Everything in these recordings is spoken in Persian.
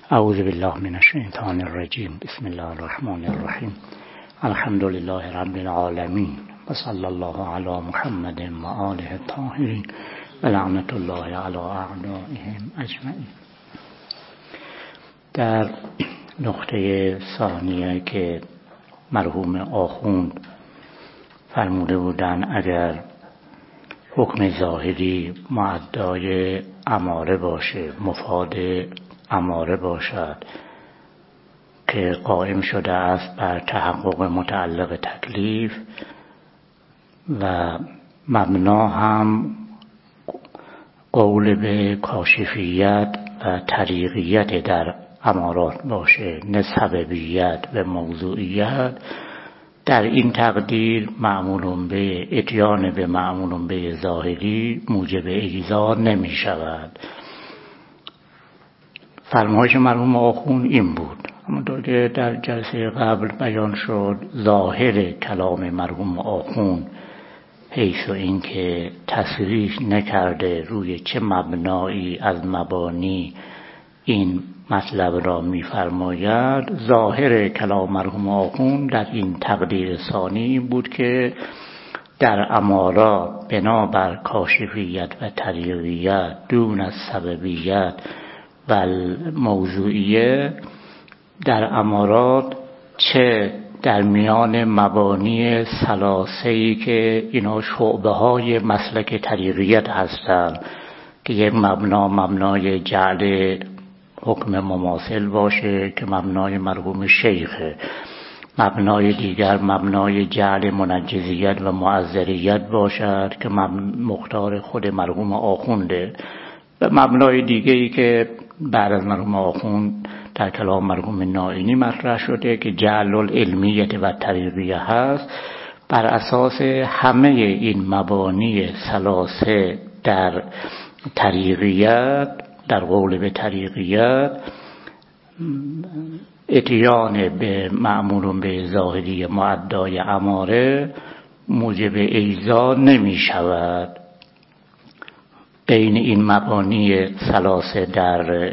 اعوذ بالله من الشیطان الرجیم. بسم الله الرحمن الرحیم. الحمد لله رب العالمین و صلی الله علی محمد و آله الطاهرین و لعنت الله علی اعدائهم اجمعین. در نقطه ثانیه که مرحوم آخوند فرموده بودن اگر حکم ظاهری معدای اماره باشه، مفاد اماره باشد که قائم شده است بر تحقق متعلق تکلیف و مبنا هم قول به کاشفیت و طریقیت در امارات باشه، نه سببیت و موضوعیت، در این تقدیر معمول به اتیان به معمول به ظاهری موجب اجزا نمی شود. فرمایش مرحوم آخوند این بود، اما که در جلسه قبل بیان شد ظاهر کلام مرحوم آخوند حیث و این که تصریح نکرده روی چه مبنایی از مبانی این مطلب را می‌فرماید. ظاهر کلام مرحوم آخوند در این تقدیر ثانی بود که در امارات بنابر کاشفیت و طریقیت دون از سببیت و موضوعیه، در امارات چه در میان مبانی ثلاثه‌ای که اینا شعبه های مسلک طریقیت هستند که یک مبنای جعل حکم مماثل باشه که مبنای مرحوم شیخه، مبنای دیگر مبنای جعل منجزیت و معذریت باشد که مختار خود مرحوم آخونده، و مبنای دیگری که بعد از مرحوم آخوند در کلام مرحوم نائینی مطرح شده که جعل العلمیت و طریقیه هست. بر اساس همه این مبانی ثلاثه در طریقیت، در قول به طریقیت، اتیان به معمول به ظاهری معدای اماره موجب اجزا نمی شود. بین این مبانی ثلاثه در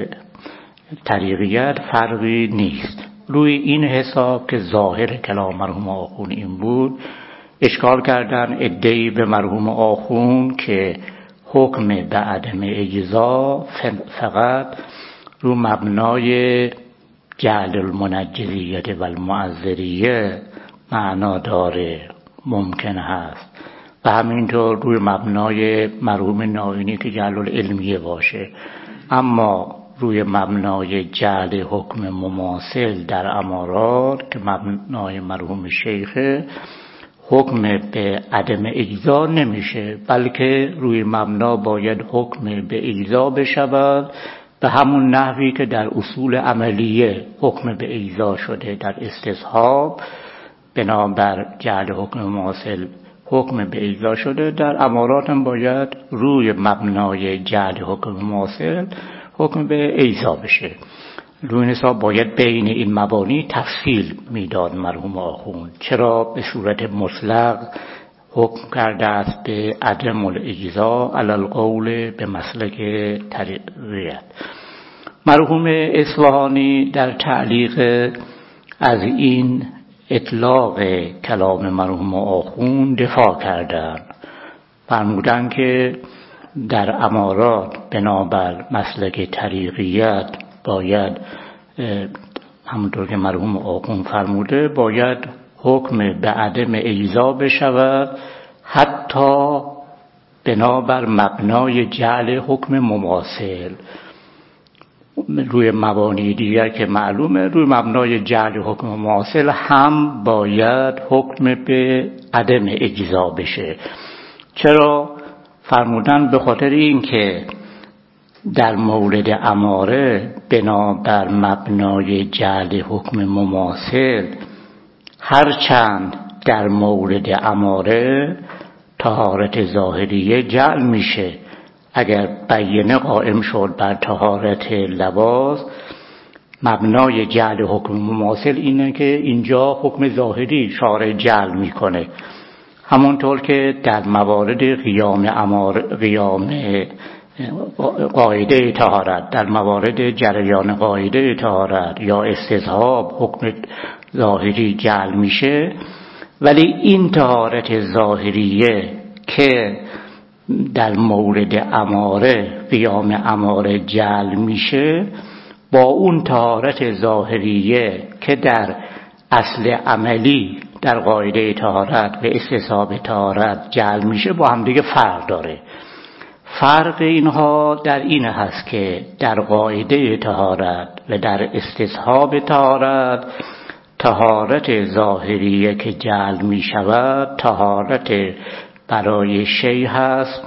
طریقیت فرقی نیست. روی این حساب که ظاهر کلام مرحوم آخوند این بود، اشکال کردن عده‌ای به مرحوم آخوند که حکم به عدم اجزا فقط رو مبنای جعل المنجزیت و المعذریه معنا داره، ممکن هست، و همینطور روی مبنای مرحوم نائینی که جعل العلمیه باشه، اما روی مبنای جعل حکم مماثل در امارات که مبنای مرحوم شیخه حکم به عدم اجزا نمیشه، بلکه روی مبنا باید حکم به اجزا بشود به همون نحوی که در اصول عملیه حکم به اجزا شده در استصحاب بنابر جعل حکم مماثل حکم به اجزا شده، در امارات هم باید روی مبنای جعل حکم مماثل حکم به اجزا بشه. روی حساب باید بین این مبانی تفصیل میداد مرحوم آخوند. چرا به صورت مطلق حکم کرده است به عدم الاجزا علی القول به مسلک طریقیت؟ مرحوم اصفهانی در تعلیق از این اطلاق کلام مرحوم آخوند دفاع کردند، فرمودن که در امارات بنابر مسلک طریقیت باید همونطور که مرحوم آخوند فرموده باید حکم به عدم اجزا بشود، حتی بنابر مبنای جعل حکم مماثل. روی مبانی دیگر که معلومه روی مبنای جعل حکم مماثل هم باید حکم به عدم اجزا بشه. چرا؟ فرمودن به خاطر این که در مورد اماره بنابر مبنای جعل حکم مماثل هرچند در مورد اماره طهارت ظاهریه جعل میشه، اگر بیینه قائم شد بر طهارت لباس، مبنای جعل حکم مماثل اینه که اینجا حکم ظاهری شارع جعل میکنه، همونطور که در موارد قیام قاعده طهارت، در موارد جریان قاعده طهارت یا استصحاب حکم ظاهری جعل میشه، ولی این طهارت ظاهریه که در مورد اماره قیام اماره جعل میشه با اون طهارت ظاهریه که در اصل عملی در قاعده طهارت و استصحاب طهارت جعل میشه با هم دیگه فرق داره. فرق اینها در این هست که در قاعده طهارت و در استصحاب طهارت، طهارت ظاهریه که جعل می شود طهارت برای شیء هست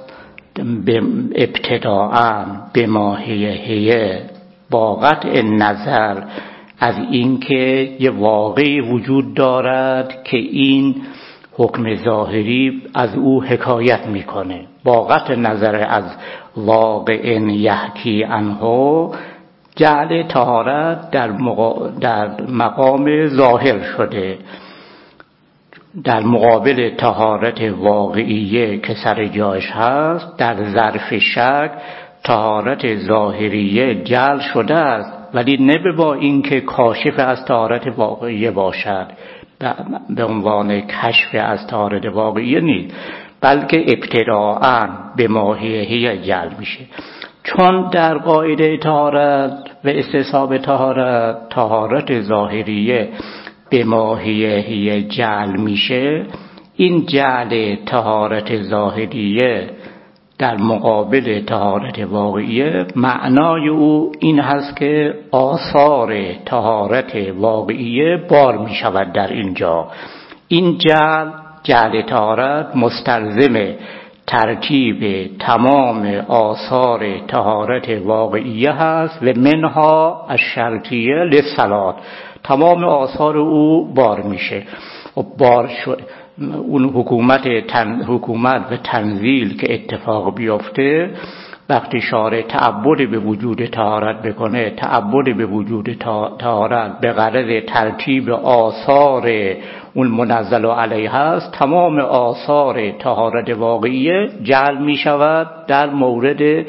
ابتداءً به ماهیه با قطع نظر از اینکه یه واقعی وجود دارد که این حکم ظاهری از او حکایت میکنه، با قطع نظر از واقع یحکی عنه جعل طهارت در مقام ظاهر شده، در مقابل طهارت واقعیه که سر جاش هست در ظرف شک طهارت ظاهریه جعل شده است، ولی نه با اینکه کاشف از طهارت واقعیه باشد، به عنوان کشف از طهارت واقعیه نیست، بلکه ابتداءً به ماهیه جعل میشه. چون در قاعده طهارت و استصحاب طهارت طهارت ظاهریه به ماهیه جعل میشه، این جعل طهارت ظاهریه در مقابل طهارت واقعیه معنای او این هست که آثار طهارت واقعیه بار می شود در اینجا. این جعل طهارت مستلزم ترتیب تمام آثار طهارت واقعیه هست و منها الشرطیه للصلاة، تمام آثار او بار میشه. بار شد اون حکومت و تنزیل که اتفاق بیفته وقتی شارع تعبد به وجود طهارت بکنه، تعبد به وجود طهارت به غرض ترتیب آثار اون منزل علیه هست، تمام آثار طهارت واقعیه جعل می شود در مورد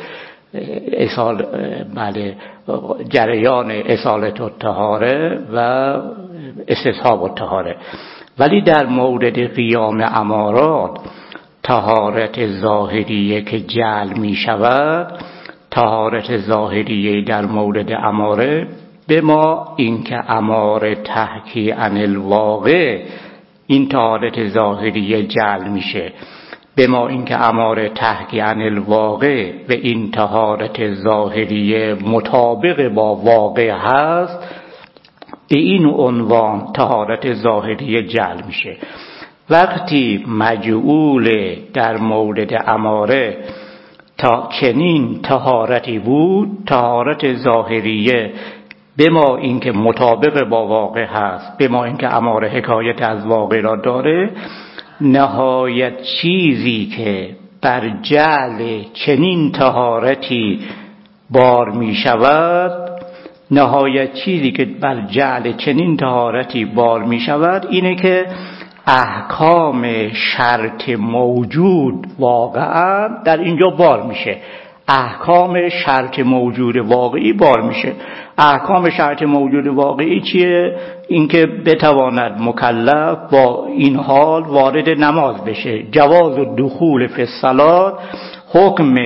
جریان اصالت الطهاره و استصحاب الطهاره. ولی در مورد قیام امارات طهارت ظاهریه که جعل می شود، طهارت ظاهریه در مورد اماره به ما اینکه اماره تحکی عن الواقع، این طهارت ظاهریه جعل میشه. به ما اینکه اماره تحکی عن الواقع و این طهارت ظاهریه مطابق با واقع هست، به این عنوان طهارت ظاهریه جعل میشه. وقتی مجعول در مورد اماره تا چنین طهارتی بود، طهارت ظاهریه به ما اینکه مطابق با واقع هست، به ما اینکه اماره حکایت از واقع را داره، نهایت چیزی که بر جعل چنین طهارتی بار می شود، نهایت چیزی که بر جعل چنین طهارتی بار می شود اینه که احکام شرط موجود واقعا در اینجا بار میشه. احکام شرط موجود واقعی بار میشه. احکام شرط موجود واقعی چیه؟ اینکه بتواند مکلف با این حال وارد نماز بشه. جواز الدخول فی الصلاة حکم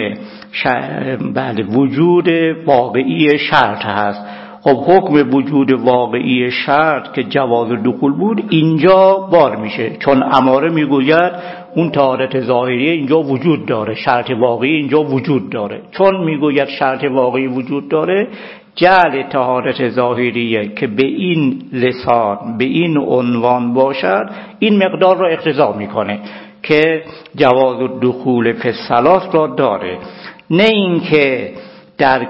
وجود واقعی شرط هست. خب حکم وجود واقعی شرط که جواز دخول بود اینجا بار میشه، چون اماره میگوید اون طهارت ظاهری اینجا وجود داره، شرط واقعی اینجا وجود داره. چون میگوید شرط واقعی وجود داره، جعل طهارت ظاهریه که به این لسان به این عنوان باشد این مقدار را اقتضا میکنه که جواز دخول فی الصلاة را داره، نه اینکه در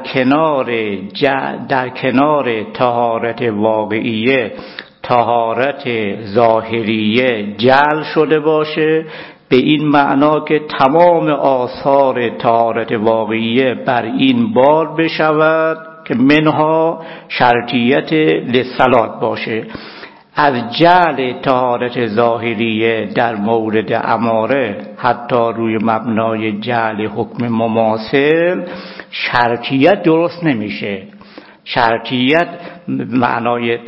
کنار طهارت واقعیه طهارت ظاهریه جعل شده باشه به این معنا که تمام آثار طهارت واقعیه بر این بار بشود که منها شرطیت للصلاة باشه. از جعل طهارت ظاهریه در مورد اماره حتی روی مبنای جعل حکم مماثل شرطیت درست نمیشه. شرطیت معنای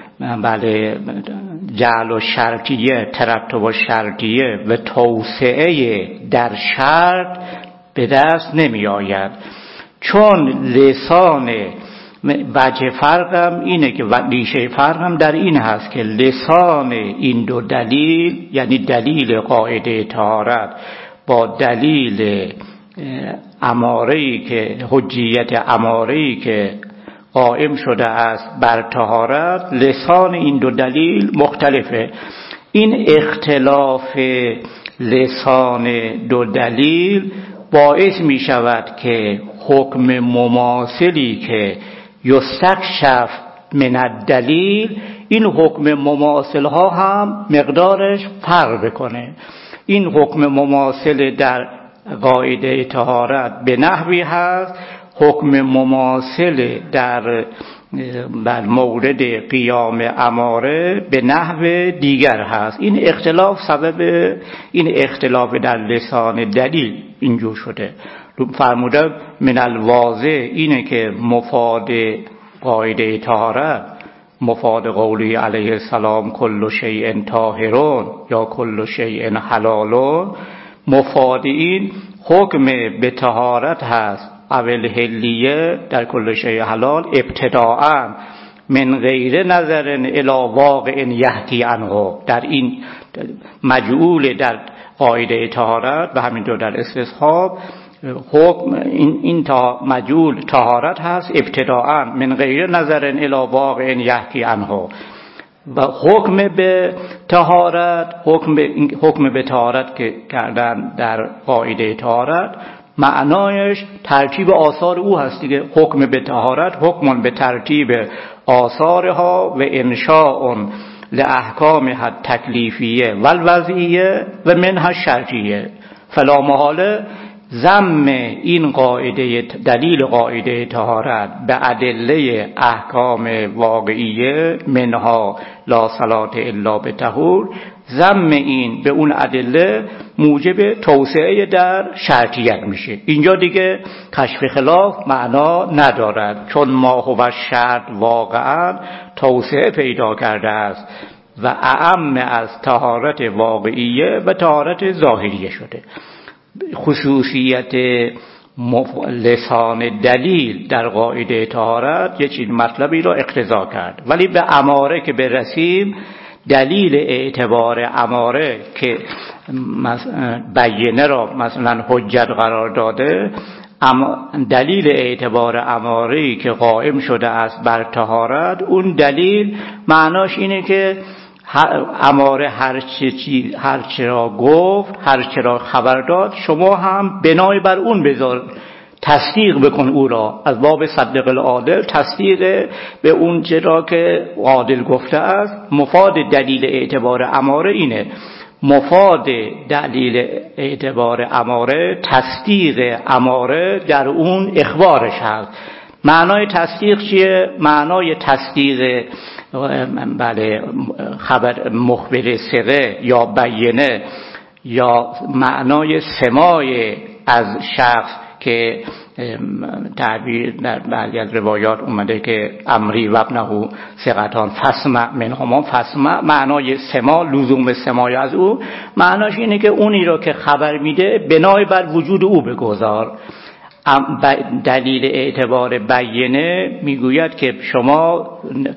جعل و شرطیه، ترتب و شرطیه و توسعه در شرط به دست نمی آید، چون لسان وجه فرقم اینه که ریشه فرقم در این هست که لسان این دو دلیل، یعنی دلیل قاعده طهارت با دلیل اماره‌ای که حجیت اماره‌ای که قائم شده است بر طهارت، لسان این دو دلیل مختلفه. این اختلاف لسان دو دلیل باعث می شود که حکم مماثلی که یستکشف من الدلیل، این حکم مماثل ها هم مقدارش فرق بکنه. این حکم مماثل در قاعده طهارت به نحوی هست، حکم مماثل در مورد قیام اماره به نحو دیگر هست. این اختلاف سبب این اختلاف در لسان دلیل اینجور شده. فرموده من الواضح اینه که مفاد قاعده طهارت، مفاد قولی علیه السلام کل شیء طاهرون یا کل شیء حلالون، مفاد این حکم به طهارت هست اول حلیه در کل شیء حلال ابتداء من غیر نظر الی واقع یحکی عنه. در این مجعول در قاعده طهارت و همینطور در استصحاب حکم این مجعول طهارت هست ابتداء من غیر نظر الی واقع یحکی عنه. و حکم به طهارت، حکم به طهارت که کردن در قاعده طهارت معنایش ترتیب آثار او هست دیگه. حکم به طهارت حکم به ترتیب آثارها و انشاء لاحکامها التکلیفیه و الوضعیه و منها الشرعیه. فلا محاله ضم این قاعده دلیل قاعده طهارت به ادله احکام واقعیه منها لا صلاة الا بطهور، ضم این به اون ادله موجب توسعه در شرطیت میشه. اینجا دیگه کشف خلاف معنا ندارد، چون ما هو شرط واقعا توسعه پیدا کرده است و اعم از طهارت واقعیه و طهارت ظاهریه شده. خصوصیت لسان دلیل در قاعده طهارت یه چیز مطلبی را اقتضا کرد، ولی به اماره که برسیم دلیل اعتبار اماره که بیینه را مثلا حجت قرار داده، دلیل اعتبار اماره‌ای که قائم شده است بر طهارت، اون دلیل معناش اینه که اماره هر چه را گفت، هر چه را خبر داد، شما هم بنای بر اون بذار، تصدیق بکن او را. از باب صدق العادل، تصدیق به اون چرا که عادل گفته است. مفاد دلیل اعتبار اماره اینه، مفاد دلیل اعتبار اماره تصدیق اماره در اون اخبارش هست. معنای تصدیق چیه؟ معنای تصدیق خبر مخبر ثقه یا بیینه، یا معنای سماع از شخص که تعبیر در بعضی از روایات اومده که امری و ابنه ثقتان فسمع منهما، فسمع معنای سماع، لزوم سماع از او، معناش اینه که اونی رو که خبر میده بنای بر وجود او بگذار. دلیل اعتبار بیینه میگوید که شما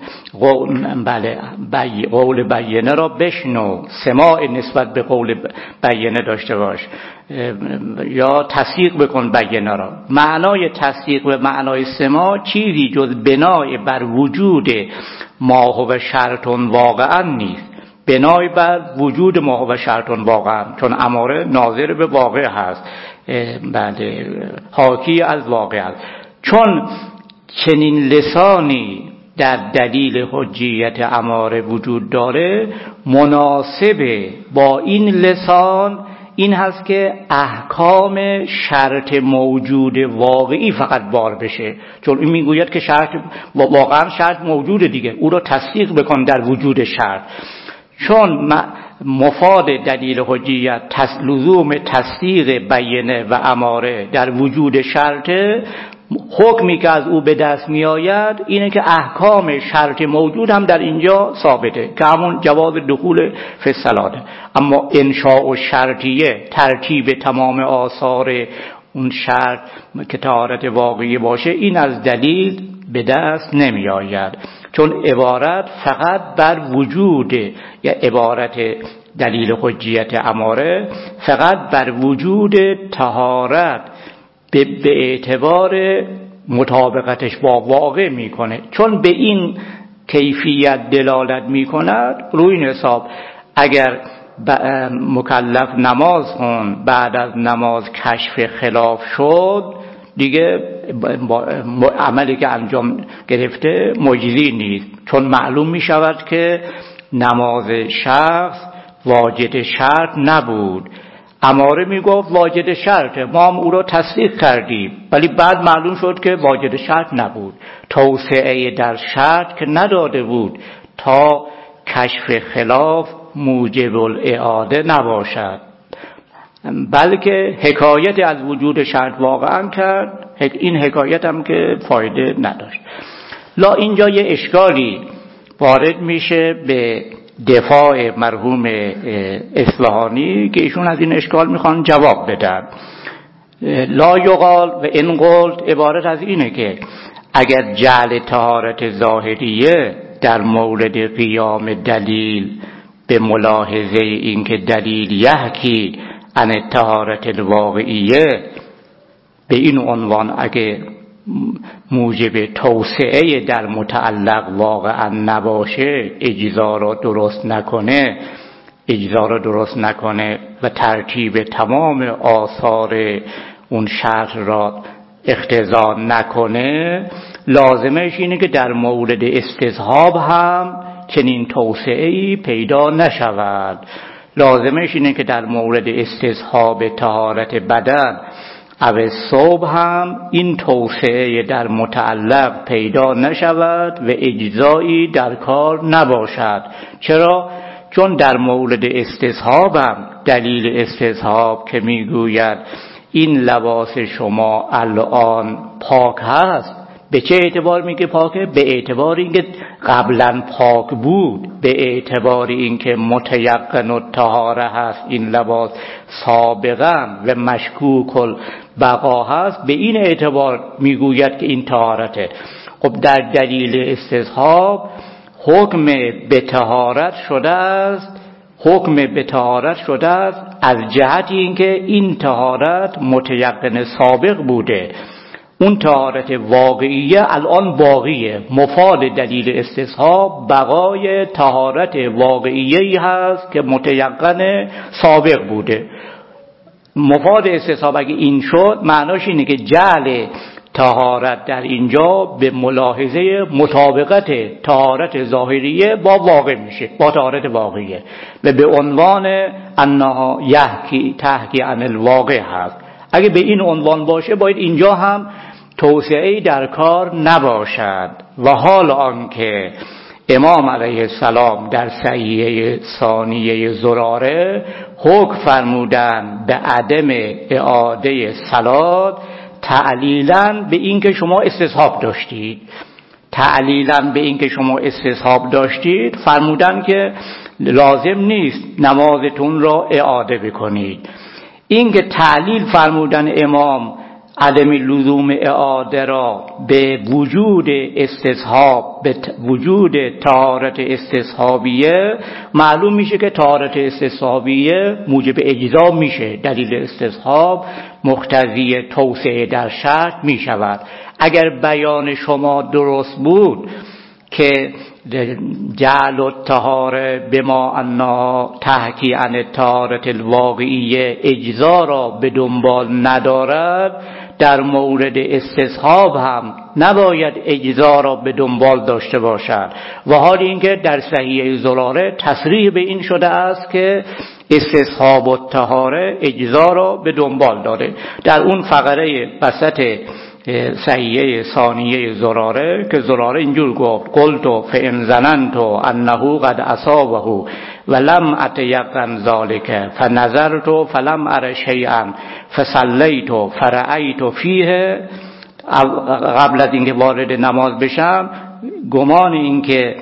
قول بیینه را بشنو، سماع نسبت به قول بیینه داشته باش یا تصدیق بکن بیینه را. معنای تصدیق و معنای سماع چیزی جز بنای بر وجود ما هو شرط واقعا نیست، بنای بر وجود ما هو شرط واقعا، چون اماره ناظر به واقع هست، حاکی از واقع است. چون چنین لسانی در دلیل حجیت اماره وجود داره، مناسب با این لسان این هست که احکام شرط موجود واقعی فقط بار بشه، چون این میگوید که شرط واقعا شرط موجوده دیگه، او رو تصدیق بکن در وجود شرط. چون مفاد دلیل حجیت لزوم تصدیق بیینه و اماره در وجود شرطه، حکمی که از او به دست می آید اینه که احکام شرط موجود هم در اینجا ثابته که همون جواز دخول فی الصلاة. اما انشاء و شرطیه، ترتیب تمام آثار اون شرط که طهارت واقعی باشه، این از دلیل به دست نمی آید، چون عبارت فقط بر وجود، یا عبارت دلیل حجیت اماره فقط بر وجود طهارت به اعتبار مطابقتش با واقع میکنه. چون به این کیفیت دلالت میکند، روی این حساب اگر مکلف نماز خون، بعد از نماز کشف خلاف شد، دیگه عملی که انجام گرفته مجزی نیست، چون معلوم میشود که نماز شخص واجد شرط نبود. اماره میگفت واجد شرطه، ما هم او را تصدیق کردیم، ولی بعد معلوم شد که واجد شرط نبود. توسعه در شرط که نداده بود تا کشف خلاف موجب الاعاده نباشد، بلکه حکایت از وجود شرط واقعا کرد. این حکایت هم که فایده نداشت. لا اینجا یه اشکالی وارد میشه به دفاع مرحوم اصفهانی که ایشون از این اشکال میخوان جواب بدن. لا یقال و ان قلت، عبارت از اینه که اگر جعل طهارت ظاهریه در مورد قیام دلیل به ملاحظه این که دلیل یحکی عن طهارت الواقعیه، به این عنوان اگه موجب توسعه در متعلق واقعا نباشه، اجزا را درست نکنه و ترتیب تمام آثار اون شرط را اقتضا نکنه، لازمش اینه که در مورد استصحاب هم چنین توسعه‌ای پیدا نشود. لازمش اینه که در مورد استصحاب طهارت بدن او صوب هم این توسعه در متعلق پیدا نشود و اجزایی در کار نباشد. چرا؟ چون در مورد استصحاب هم دلیل استصحاب که میگوید این لباس شما الان پاک هست، به چه اعتبار میگه پاکه؟ به اعتبار اینکه قبلا پاک بود، به اعتبار اینکه متیقن الطهاره هست این لباس سابقا و مشکوک البقا هست، به این اعتبار میگوید که این طهارته. خب در دلیل استصحاب حکم به طهارت شده است، از جهت اینکه این طهارت متیقن سابق بوده. اون طهارت واقعیه الان باقیه. مفاد دلیل استصحاب بقای طهارت واقعیه‌ای هست که متیقن سابق بوده. مفاد استصحاب اگه این شد، معناش اینه که جعل طهارت در اینجا به ملاحظه مطابقت طهارت ظاهریه با واقع میشه، با طهارت واقعیه، و به عنوان انها تحکی عن الواقع هست. اگه به این عنوان باشه، باید اینجا هم توسعه‌ای در کار نباشد. و حال آنکه امام علیه السلام در صحیحه ثانیه زراره حکم فرمودن به عدم اعاده صلات، تعلیلاً به این که شما استصحاب داشتید، فرمودن که لازم نیست نمازتون را اعاده بکنید. این که تعلیل فرمودن امام عدم لزوم اعاده را به وجود استصحاب، به وجود طهارت استصحابیه، معلوم میشه که طهارت استصحابیه موجب اجزا میشه. دلیل استصحاب مقتضی توسعه در شرط میشود. اگر بیان شما درست بود که جعل الطهاره بما انا تحکی عن الطهارت الواقعیه اجزا را به دنبال ندارد، در مورد استصحاب هم نباید اجزا را به دنبال داشته باشد. و حال اینکه در صحیحه زراره تصریح به این شده است که استصحاب الطهاره اجزا را به دنبال داره. در اون فقره وسط صحیحه ثانیه زراره که زراره اینجور گفت قلت فان ظننت انه قد اصابه ولم اتیقن ذلك فنظرت فلم ار شیئا فصلیت فرأیت فیه، قبل از اینکه وارد نماز بشم گمان اینکه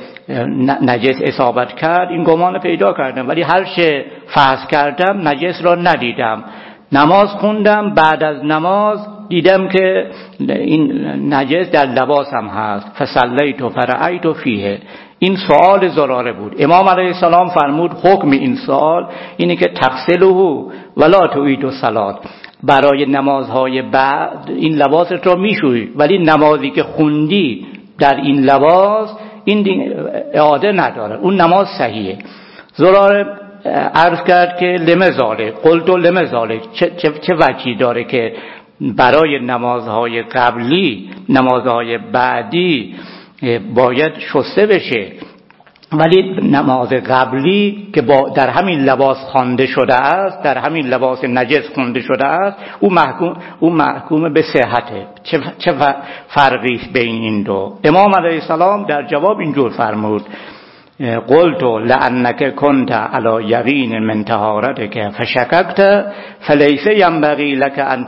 نجس اصابت کرد این گمان پیدا کردم، ولی هر چه فحص کردم نجس را ندیدم. نماز خوندم، بعد از نماز دیدم که این نجس در لباسم هست. فصلیت فرأیت فیه. این سوال زراره بود. امام علیه السلام فرمود حکم این سوال اینه که تغسله ولا تعید الصلاة، برای نمازهای بعد این لباست را میشویی، ولی نمازی که خوندی در این لباس این اعاده نداره، اون نماز صحیحه. زراره عرض کرد که لمزاله، قلت لمزاله، چه وجهی داره که برای نمازهای قبلی نمازهای بعدی باید شسته بشه، ولی نماز قبلی که در همین لباس خوانده شده است، در همین لباس نجس خوانده شده است، او محکوم به صحته. چه فرقی بین این دو؟ امام علیه السلام در جواب اینجور فرمود قلت لانک کنت علی یقین من طهارتک فشککت فلیس ینبغی لک ان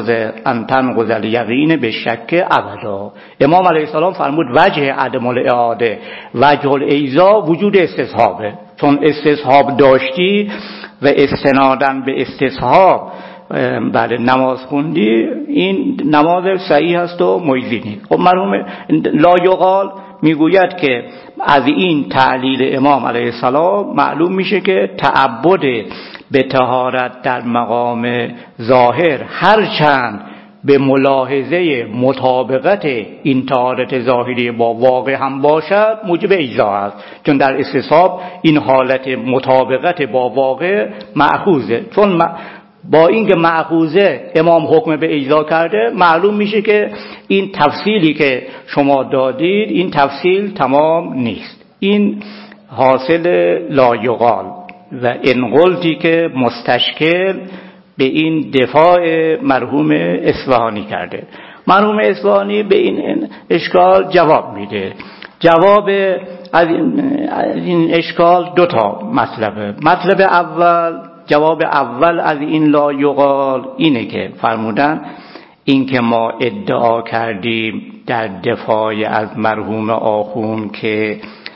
تنقض الیقین بالشک ابدا. امام علیه السلام فرمود وجه عدم الاعاده، وجه الایذا وجود استصحابه. چون استصحاب داشتی و استنادن به استصحاب بله نماز خوندی، این نماز صحیح است و مجزی نیست. خب مرحوم لایقال میگوید که از این تعلیل امام علیه السلام معلوم میشه که تعبد به طهارت در مقام ظاهر هرچند به ملاحظه مطابقت این طهارت ظاهری با واقع هم باشد موجب اجزا است، چون در استصحاب این حالت مطابقت با واقع مأخوذه. چون با اینکه مأخوذه امام حکم به اجزا کرده، معلوم میشه که این تفصیلی که شما دادید این تفصیل تمام نیست. این حاصل لایقال و انقلتی که مستشکل به این دفاع مرحوم اصفهانی کرده. مرحوم اصفهانی به این اشکال جواب میده. جواب از این اشکال دو تا مطلبه. مطلب اول، جواب اول از این لایقال اینه که فرمودن این که ما ادعا کردیم در دفاع از مرحوم آخون که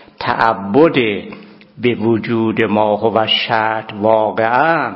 تعبد به وجود ما و شرط واقعا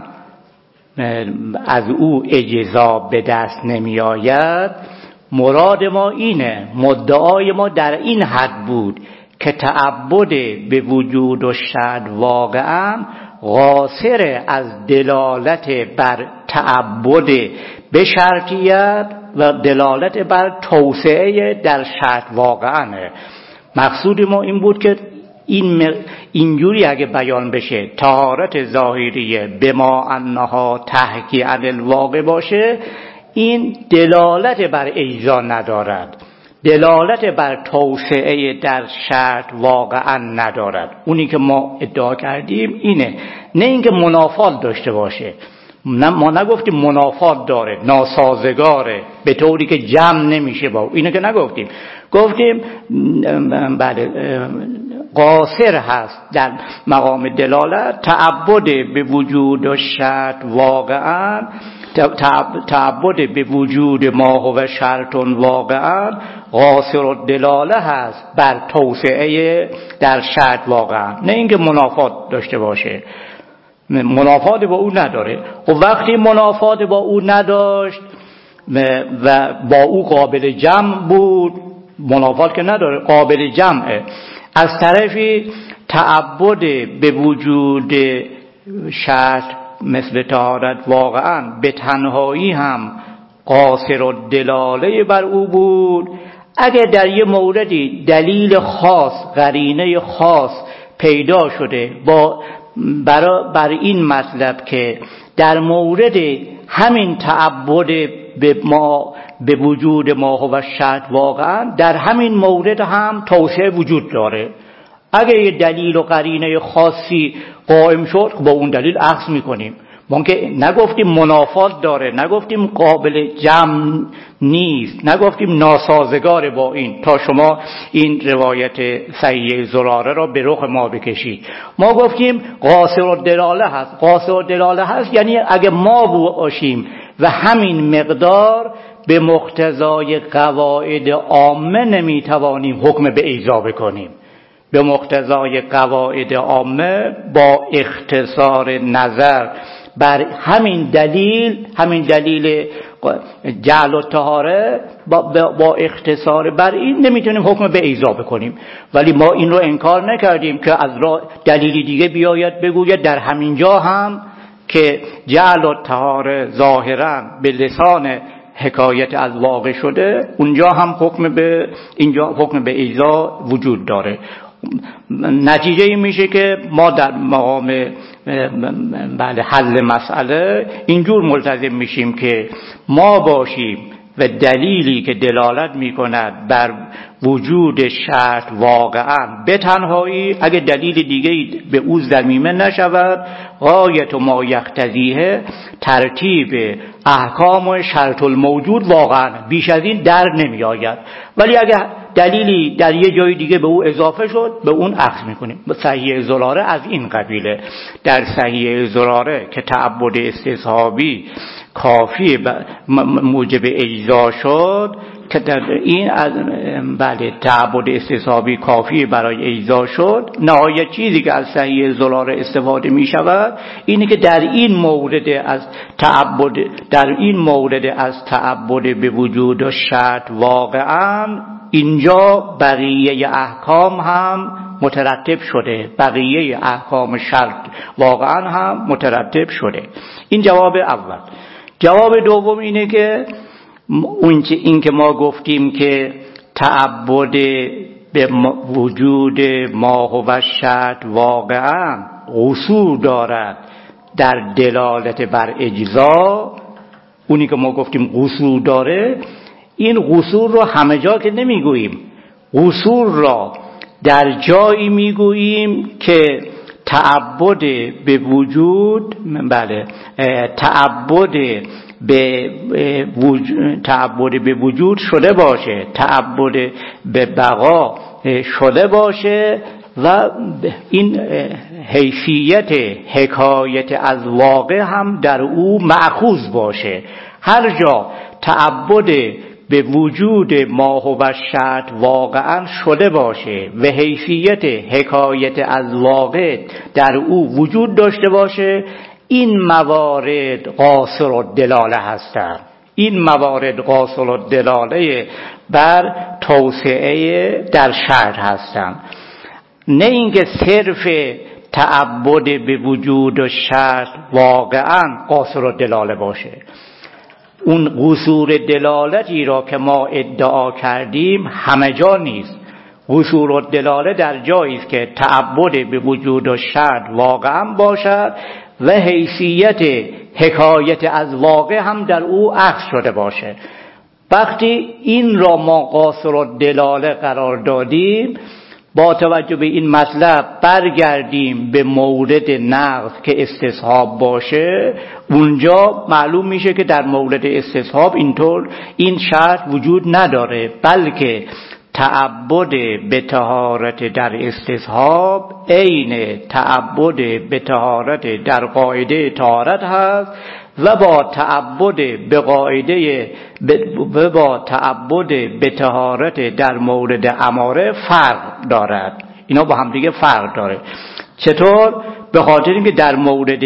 از او اجزا به دست نمی آید، مراد ما اینه، مدعای ما در این حد بود که تعبد به وجود و شرط واقعا قاصر از دلالت بر تعبد به شرطیت و دلالت بر توسعه در شرط واقعا. مقصود ما این بود که اینجوری اگه بیان بشه طهارت ظاهریه به ما انها تحکی عن الواقع باشه، این دلالت بر اجزا ندارد، دلالت بر توسعه در شرط واقعا ندارد. اونی که ما ادعا کردیم اینه، نه اینکه منافات داشته باشه. ما نگفتیم منافات داره، ناسازگاره به طوری که جمع نمیشه با اینو که نگفتیم. گفتیم بله قاصر هست در مقام دلالت، تعبد به وجود و شرط واقعا، تعبد به وجود ما و شرط واقعا قاصر الدلاله هست بر توسعه در شرط واقعا، نه اینکه منافات داشته باشه. منافات با او نداره. و وقتی منافات با او نداشت و با او قابل جمع بود، منافات که نداره قابل جمعه، از طرفی تعبد به وجود شرط مثل طهارت واقعا به تنهایی هم قاصر الدلاله بر او بود، اگر در یه موردی دلیل خاص، قرینه خاص پیدا شده بر این مطلب که در مورد همین تعبد به وجود ما و شرط واقعا در همین مورد هم توسعه وجود داره، اگه یه دلیل و قرینه خاصی قائم شد با اون دلیل اخذ میکنیم. ما که نگفتیم منافات داره، نگفتیم قابل جمع نیست، نگفتیم ناسازگار با این تا شما این روایت صحیح زراره را به رخ ما بکشید. ما گفتیم قاصر الدلاله هست. قاصر الدلاله هست یعنی اگه ما باشیم و همین مقدار به مقتضای قواعد عامه نمیتوانیم حکم به ایجاب بکنیم. به مقتضای قواعد عامه با اختصار نظر بر همین دلیل جعل و طهاره با اختصار بر این نمیتونیم حکم به ایجاب بکنیم. ولی ما این رو انکار نکردیم که از دلیلی دیگه بیاید بگوید در همین جا هم که جعل و طهاره ظاهرا به لسان حکایت از واقع شده، اونجا هم حکم به ایجاب وجود داره. نتیجه این میشه که ما در مقام حل مسئله اینجور ملتزم میشیم که ما باشیم و دلیلی که دلالت میکند بر وجود شرط واقعا به تنهایی، اگه دلیل دیگه به او ضمیمه نشود، غایت ما یقتضیه ترتیب احکام و شرط الموجود واقعا بیش از این در نمی آید. ولی اگه دلیلی در یه جای دیگه به او اضافه شد، به اون اخذ میکنیم. صحیح زراره از این قبیله. در صحیح زراره که تعبد استصحابی کافی موجب اجزا شد، که در این از تعبد استصحابی کافی برای اجزا شد، نهایت چیزی که از صحیح زراره استفاده می شود اینه که در این مورد از تعبد به وجود و شرط واقعا اینجا بقیه احکام هم مترتب شده، بقیه احکام شرط واقعا هم مترتب شده. این جواب اول. جواب دوم اینه که این که ما گفتیم که تعبد به وجود ما و شرط واقعا قصور دارد در دلالت بر اجزا، اونی که ما گفتیم قصور داره، این قصور رو همه جا که نمیگوییم. قصور را در جایی میگوییم که تعبد به وجود تعبد به وجود شده باشه، تعبد به بقا شده باشه و این حیثیت حکایت از واقع هم در او مأخوذ باشه. هر جا تعبد به وجود ما و شرط واقعا شده باشه و حیثیت حکایت از واقع در او وجود داشته باشه، این موارد قاصر الدلاله هستند. این موارد قاصر الدلاله بر توسعه در شرط هستند. نه اینکه صرف تعبد به وجود و شرط واقعا قاصر الدلاله باشه. اون قصور دلالتی را که ما ادعا کردیم همه جا نیست. قصور الدلاله در جایی است که تعبد به وجود و شرط واقعا باشد و حیثیت حکایت از واقع هم در او اخذ شده باشه. وقتی این را ما قاصر الدلاله قرار دادیم، با توجه به این مطلب برگردیم به مورد نقض که استصحاب باشه، اونجا معلوم میشه که در مورد استصحاب اینطور این شرط وجود نداره، بلکه تعبد به طهارت در استصحاب عین تعبد به طهارت در قاعده طهارت هست و با تعبد به طهارت در مورد اماره فرق دارد. اینا با هم دیگه فرق داره. چطور؟ به خاطر اینکه در مورد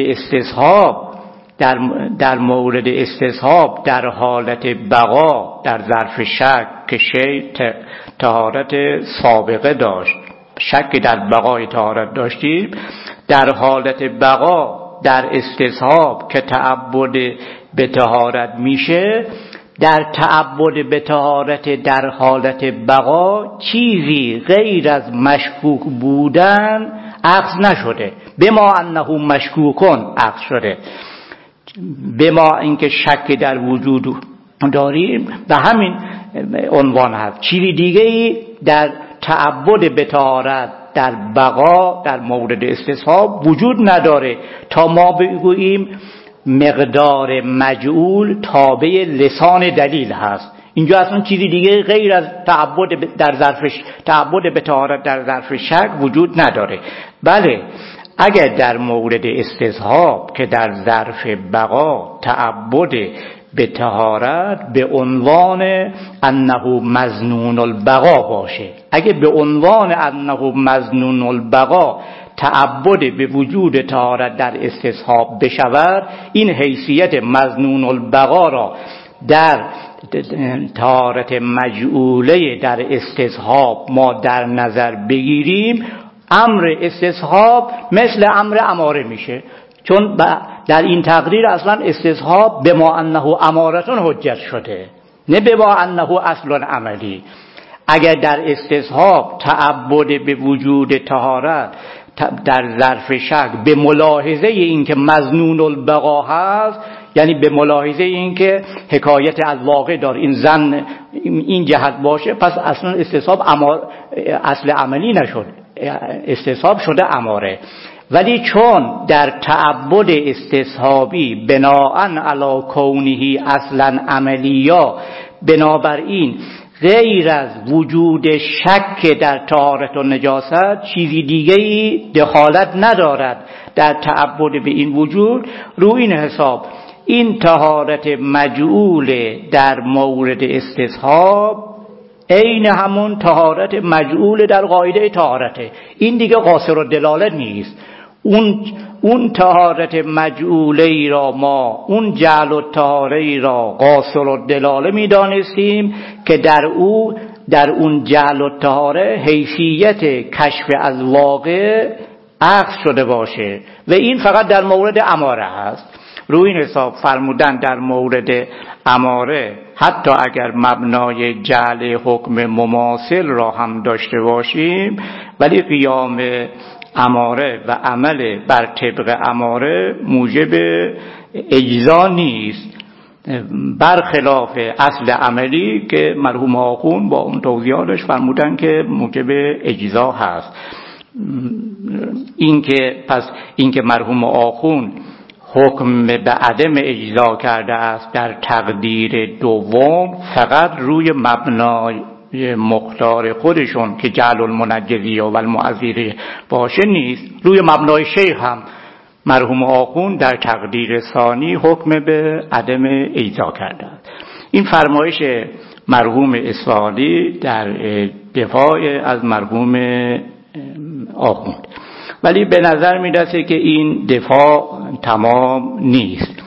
استصحاب در حالت بقا در ظرف شک که شی طهارت سابقه داشت، شک در بقای طهارت داشتیم، در حالت بقا در استصحاب که تعبد به طهارت میشه، در تعبد به طهارت در حالت بقا چیزی غیر از مشکوک بودن اخذ نشده، بما انه مشکوکون اخذ شده، بما اینکه شک در وجود داریم و همین عنوان هست. چیزی دیگه ای در تعبد به طهارت در بقا در مورد استصحاب وجود نداره تا ما بگوییم مقدار مجعول تابع لسان دلیل هست. اینجا اصلا چیزی دیگه غیر از تعبد در ظرف تعبد به طهارت در ظرف شک وجود نداره. بله اگر در مورد استصحاب که در ظرف بقا تعبد به طهارت به عنوان انه مظنون البقا باشه، اگه به عنوان انه مظنون البقا تعبد به وجود طهارت در استصحاب بشود، این حیثیت مظنون البقا را در طهارت مجعوله در استصحاب ما در نظر بگیریم، امر استصحاب مثل امر اماره میشه، چون در این تقریر اصلا استصحاب به ما انه امارتون حجت شده، نه به ما انه اصل عملی. اگر در استصحاب تعبد به وجود طهارت در ظرف شک به ملاحظه این که مظنون البقا هست، یعنی به ملاحظه این که حکایت از واقع دار این زن این جهت باشه، پس اصلا استصحاب اصل عملی نشد، استصحاب شده اماره. ولی چون در تعبد استصحابی بناءً علی کونه اصلا عملیا، بنابراین غیر از وجود شک در طهارت و نجاست چیزی دیگه‌ای دخالت ندارد در تعبد به این وجود، رو این حساب این طهارت مجعول در مورد استصحاب عین همون طهارت مجعول در قاعده طهارته. این دیگه قاصر الدلاله نیست. اون طهارت مجعوله ای را ما اون جعل الطهاره ای را قاصر الدلاله می دانستیم که در اون جعل الطهاره حیثیت کشف از واقع عکس شده باشه و این فقط در مورد اماره هست. روی این حساب فرمودن در مورد اماره حتی اگر مبنای جعل حکم مماثل را هم داشته باشیم، ولی قیام اماره و عمل بر طبق اماره موجب اجزا نیست، برخلاف اصل عملی که مرحوم آخوند با اون توضیحاتش فرمودن که موجب اجزا هست. اینکه مرحوم آخوند حکم به عدم اجزا کرده است در تقدیر دوم فقط روی مبنای مختار خودشون که جعل المنجزی و المعذری باشه نیست، روی مبنای شیخ هم مرحوم آخوند در تقدیر ثانی حکم به عدم اجزا کرده است. این فرمایش مرحوم اصفهانی در دفاع از مرحوم آخوند، ولی به نظر میرسه که این دفاع تمام نیست،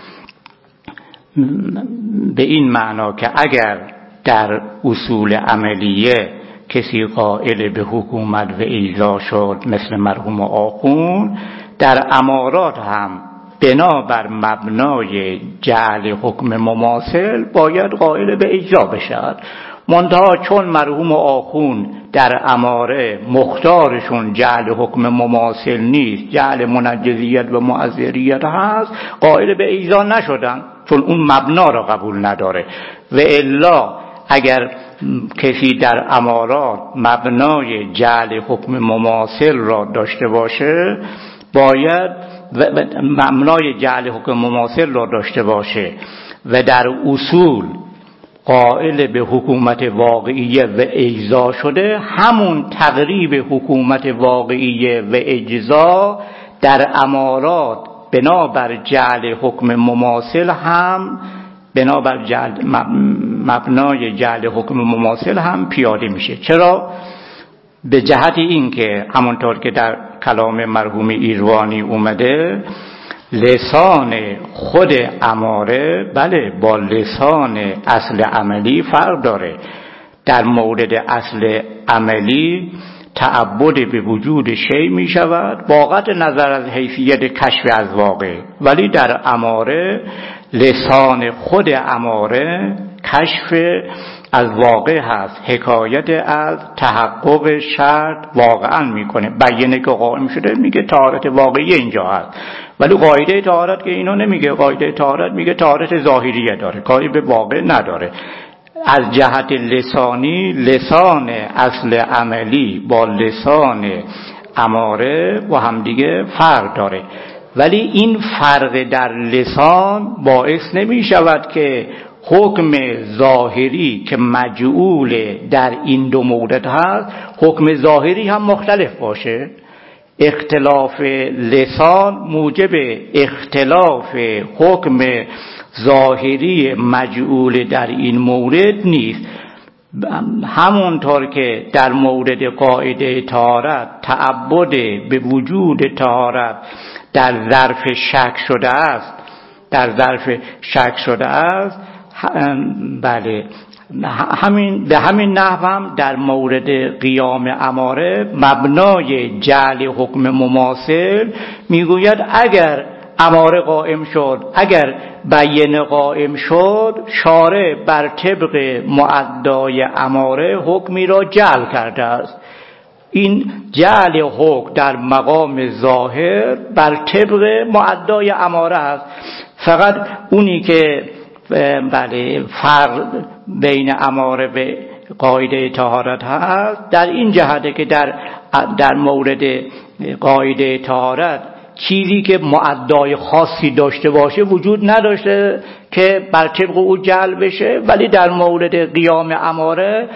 به این معنا که اگر در اصول عملیه کسی قائل به حکومت و اجزا شد مثل مرحوم آخوند، در امارات هم بنابر مبنای جعل حکم مماثل باید قائل به اجزا بشد. منتها چون مرحوم آخوند در اماره مختارشون جعل حکم مماثل نیست، جعل منجزیت و معذریت هست، قائل به اجزا نشدن چون اون مبنا را قبول نداره. و الا اگر کسی در امارات مبنای جعل حکم مماثل را داشته باشه، باید مبنای جعل حکم مماثل را داشته باشه و در اصول قائل به حکومت واقعیه و اجزا شده، همون تقریب حکومت واقعیه و اجزا در امارات بنابر جعل حکم مماثل هم بنابر مبنای جعل حکم مماثل هم پیاده میشه. چرا؟ به جهت این که همونطور که در کلام مرحوم ایروانی اومده، لسان خود اماره بله با لسان اصل عملی فرق داره. در مورد اصل عملی تعبد به وجود شی می شود با قطع نظر از حیثیت کشف از واقع، ولی در اماره لسان خود اماره کشف از واقع هست، حکایت از تحقق شرط واقعا میکنه. بیانه که قائم شده میگه طهارت واقعی اینجا هست، ولی قاعده طهارت که اینو نمیگه. قاعده طهارت میگه طهارت ظاهریه داره، کاری به واقع نداره. از جهت لسانی لسان اصل عملی با لسان اماره با همدیگه فرق داره، ولی این فرق در لسان باعث نمی شود که حکم ظاهری که مجعول در این دو مورد هست حکم ظاهری هم مختلف باشه. اختلاف لسان موجب اختلاف حکم ظاهری مجعول در این مورد نیست. همونطور که در مورد قاعده طهارت تعبد به وجود طهارت در ظرف شک شده است، بله به همین نحو هم در مورد قیام اماره مبنای جعل حکم مماثل میگوید اگر اماره قائم شد، اگر بیان قائم شد، شارع بر طبق معدای اماره حکمی را جعل کرده است. این جعل حکم در مقام ظاهر بر طبق معدای اماره است. فقط اونی که بله فرق بین اماره به قاعده طهارت هست در این جهته که در مورد قاعده طهارت چیزی که معدای خاصی داشته باشه وجود نداشته که بر طبق او جعل بشه، ولی در مورد قیام اماره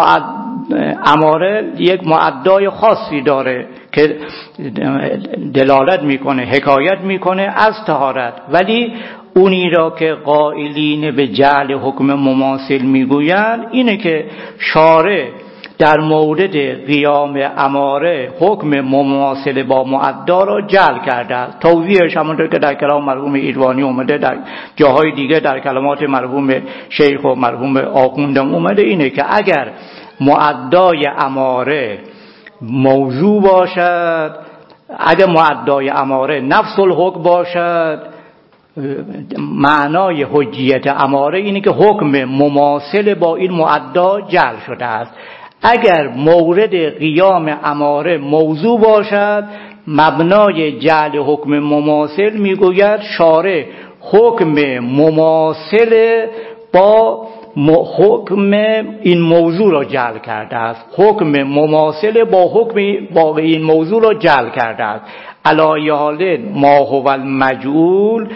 یک معدای خاصی داره که دلالت میکنه، حکایت میکنه از طهارت. ولی اونی را که قائلین به جعل حکم مماثل میگویند اینه که شارع در مورد قیام اماره حکم مماثل با معدا را جعل کرده است. توضیحش همونطور که در کلام مرحوم ایروانی اومده، در جاهای دیگه در کلمات مرحوم شیخ و مرحوم آخوندم اومده، اینه که اگر معدای اماره موضوع باشد، اگر معدای اماره نفس الحکم باشد، معنای حجیت اماره اینه که حکم مماثل با این معدا جعل شده است. اگر مورد قیام اماره موضوع باشد، مبنای جعل حکم مماثل میگوید شارع حکم مماثل با حکم این موضوع را جعل کرده است. حکم مماثل با حکم باقی این موضوع را جعل کرده است. علی حال ما هو المجعول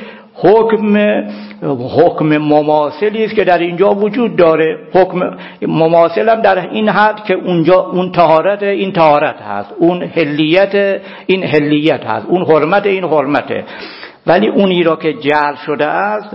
حکم مماثلی است که در اینجا وجود داره. حکم مماثل هم در این حد که اونجا اون طهارت این طهارت هست، اون حلیت این حلیت هست، اون حرمت این حرمته، ولی اونی را که جعل شده است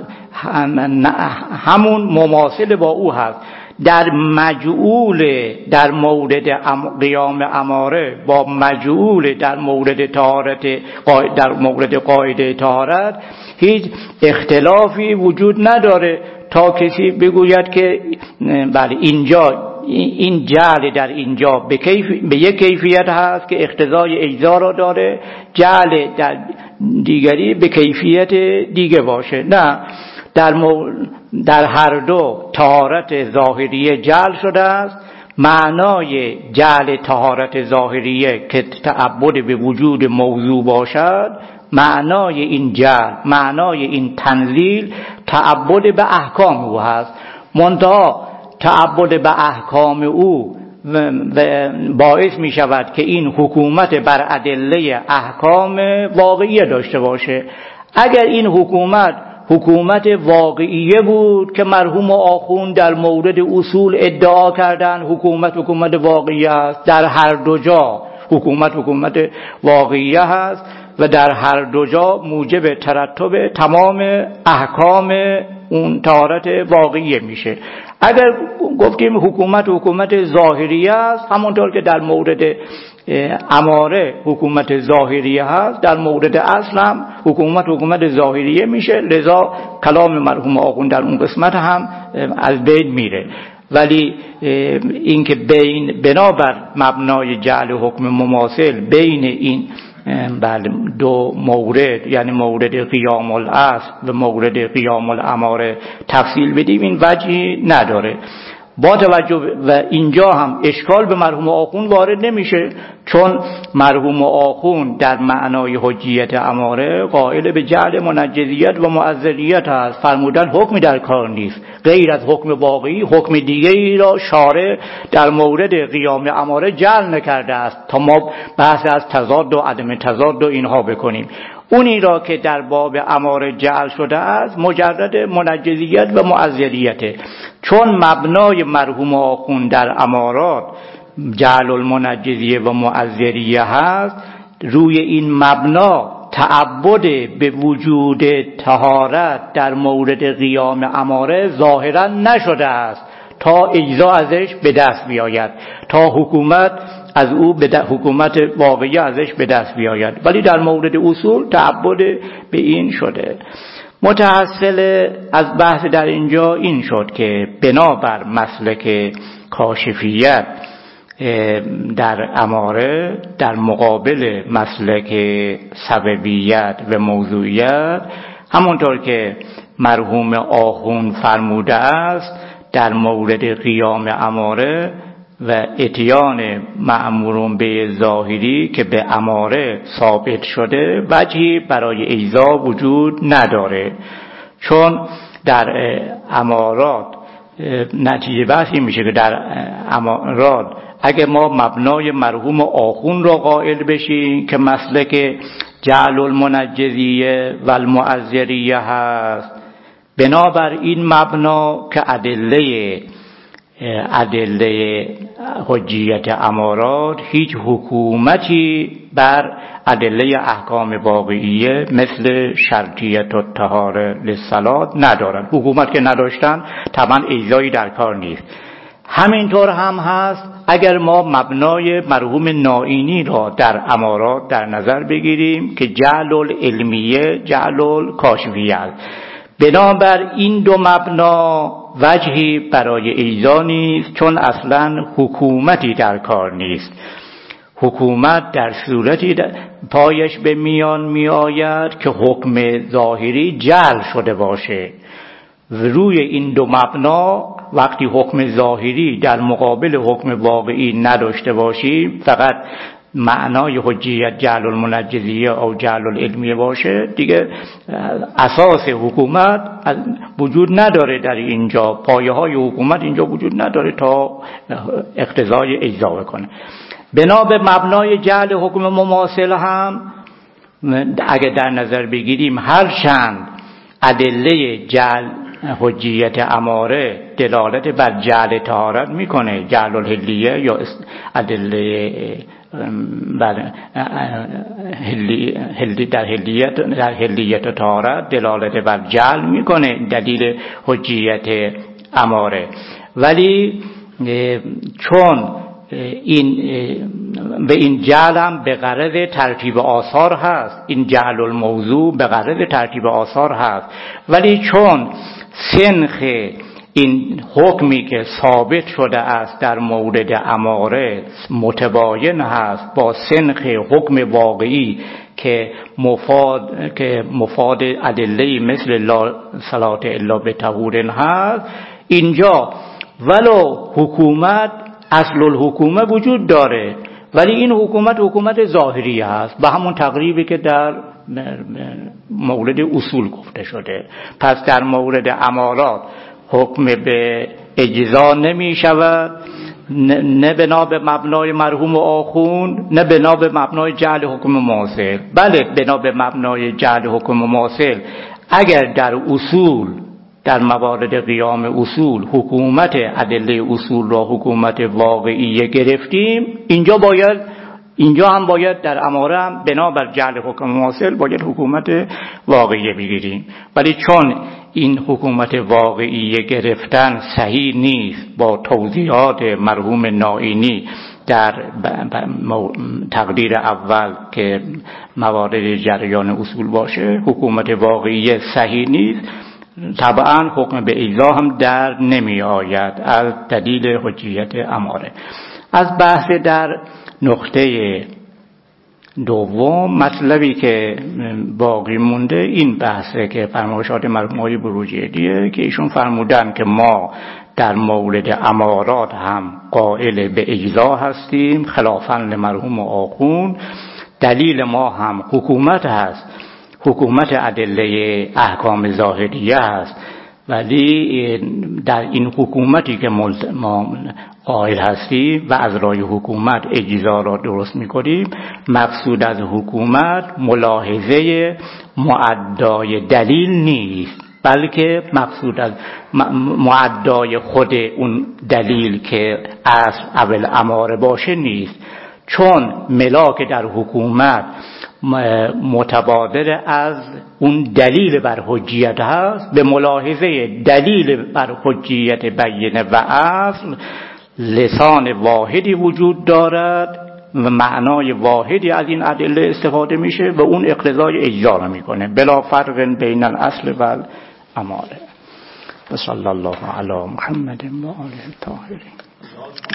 همون مماثل با او هست. در مجعول در مورد قیام اماره با مجعول در مورد طهارت در مورد قاعده طهارت هیچ اختلافی وجود نداره تا کسی بگوید که بله اینجا این جعل در اینجا به یک کیفیت هست که اقتضای اجزا را داره، جعل در دیگری به کیفیت دیگه باشه. نه، در هر دو طهارت ظاهریه جعل شده است. معنای جعل طهارت ظاهریه که تعبد به وجود موضوع باشد، معنای این جعل، معنای این تنزیل تعبد به احکام او هست. منتها تعبد به احکام او باعث می شود که این حکومت بر ادله احکام واقعیه داشته باشه. اگر این حکومت واقعیه بود که مرحوم آخوند در مورد اصول ادعا کردن حکومت واقعیه است، در هر دو جا حکومت واقعیه هست و در هر دو جا موجب ترتب تمام احکام اون طهارت واقعیه میشه. اگر گفتیم حکومت ظاهریه است، همونطور که در مورد اماره حکومت ظاهریه هست، در مورد اصل هم حکومت ظاهریه میشه، لذا کلام مرحوم آخوند در اون قسمت هم از بین میره. ولی اینکه بنابر مبنای جعل حکم مماثل بین این دو مورد، یعنی مورد قیام الاصل و مورد قیام الاماره تفصیل بدیم، این وجهی نداره. با توجه و اینجا هم اشکال به مرحوم آخوند وارد نمیشه، چون مرحوم آخوند در معنای حجیت اماره قائل به جعل منجزیت و معذریت هست. فرمودن حکمی در کار نیست غیر از حکم واقعی، حکم دیگری را شارع در مورد قیام اماره جعل نکرده است تا ما بحث از تضاد و عدم تضاد و اینها بکنیم. اونی را که در باب اماره جعل شده است مجرد منجزیت و معذریته. چون مبنای مرحوم آخوند در امارات جعل المنجزیه و معذریه هست، روی این مبنا تعبد به وجود طهارت در مورد قیام اماره ظاهرا نشده است تا اجزا ازش به دست بیاید، تا حکومت از او حکومت واقعی ازش به دست بیاید، ولی در مورد اصول تعبد به این شده. متحصل از بحث در اینجا این شد که بنابر مسلک کاشفیت در اماره در مقابل مسلک سببیت و موضوعیت، همونطور که مرحوم آخوند فرموده است در مورد قیام اماره و اتیان مأمورون به ظاهری که به اماره ثابت شده، وجهی برای اجزا وجود نداره. چون در امارات نتیجه بحثی میشه که در امارات اگه ما مبنای مرحوم آخوند را قائل بشیم که مسلک جعل المنجزیه و المعذریه هست، بنابر این مبنا که ادله حجیت امارات هیچ حکومتی بر ادله احکام واقعیه مثل شرطیت و طهاره للصلاة ندارند. حکومت که نداشتن طبعا اجزایی در کار نیست. همینطور هم هست اگر ما مبنای مرحوم نائینی را در امارات در نظر بگیریم که جعل العلمیه جعل الکاشفیه، بنابر این دو مبنا وجهی برای اجزا نیست، چون اصلا حکومتی در کار نیست. حکومت در صورتی پایش به میان می آید که حکم ظاهری جعل شده باشه. روی این دو مبنا وقتی حکم ظاهری در مقابل حکم واقعی نداشته باشیم، فقط معنای حجیت جعل المنجزیه او جعل العلمیه باشه، دیگه اساس حکومت وجود نداره در اینجا، پایه های حکومت اینجا وجود نداره تا اقتضای اجزا بکنه. بنا به مبنای جعل حکم مماثل هم اگه در نظر بگیریم، هر چند ادله جعل حجیت اماره دلالت بر جعل طهارت میکنه، جعل الحلیه یا ادله در حلیت طهارت دلالت بر جعل میکنه دلیل حجیت اماره، ولی چون به این جعل هم به غرض ترتیب آثار هست، این جعل الموضوع به غرض ترتیب آثار هست، ولی چون سنخ این حکمی که ثابت شده است در مورد اماره متباین هست با سنخ حکم واقعی که مفاد ادله مثل لا صلاة الا بطهور هست، اینجا ولو حکومت اصل الحکومه وجود داره ولی این حکومت ظاهری هست، به همون تقریبی که در مورد اصول گفته شده. پس در مورد امارات حکم به اجزا نمی شود، نه بنا به مبنای مرحوم آخوند، نه بنا به مبنای جعل حکم مماثل. بله بنا به مبنای جعل حکم مماثل اگر در اصول، در موارد قیام اصول حکومت ادله اصول را حکومت واقعی گرفتیم، اینجا هم باید در اماره هم بنا بر جعل حکم مماثل باید حکومت واقعی بگیریم. ولی چون این حکومت واقعی گرفتن صحیح نیست با توضیحات مرحوم نائینی در تقدیر اول که موارد جریان اصول باشه، حکومت واقعی صحیح نیست، طبعا حکم به اجزا هم در نمی آید از دلیل حجیت اماره. از بحث در نقطه دوم مطلبی که باقی مونده این بحثه که فرمایشات مرحوم آقای بروجردیه که ایشون فرمودن که ما در مورد امارات هم قائل به اجزا هستیم خلافاً لمرحوم آخوند. دلیل ما هم حکومت هست، حکومت ادله احکام ظاهریه هست، ولی در این حکومتی که ما قائل هستیم و از راه حکومت اجزا را درست می‌کنیم، مقصود از حکومت ملاحظه معدای دلیل نیست، بلکه مقصود از معدای خود اون دلیل که اصل اول اماره باشه نیست. چون ملاک در حکومت متبادر از اون دلیل بر حجیت هست، به ملاحظه دلیل بر حجیت بینه و اصل لسان واحدی وجود دارد و معنای واحدی از این ادله استفاده میشه و اون اقتضای اجزا را میکنه بلا فرق بین الاصل و الاماره. و صلی الله علی محمد و آله الطاهرین.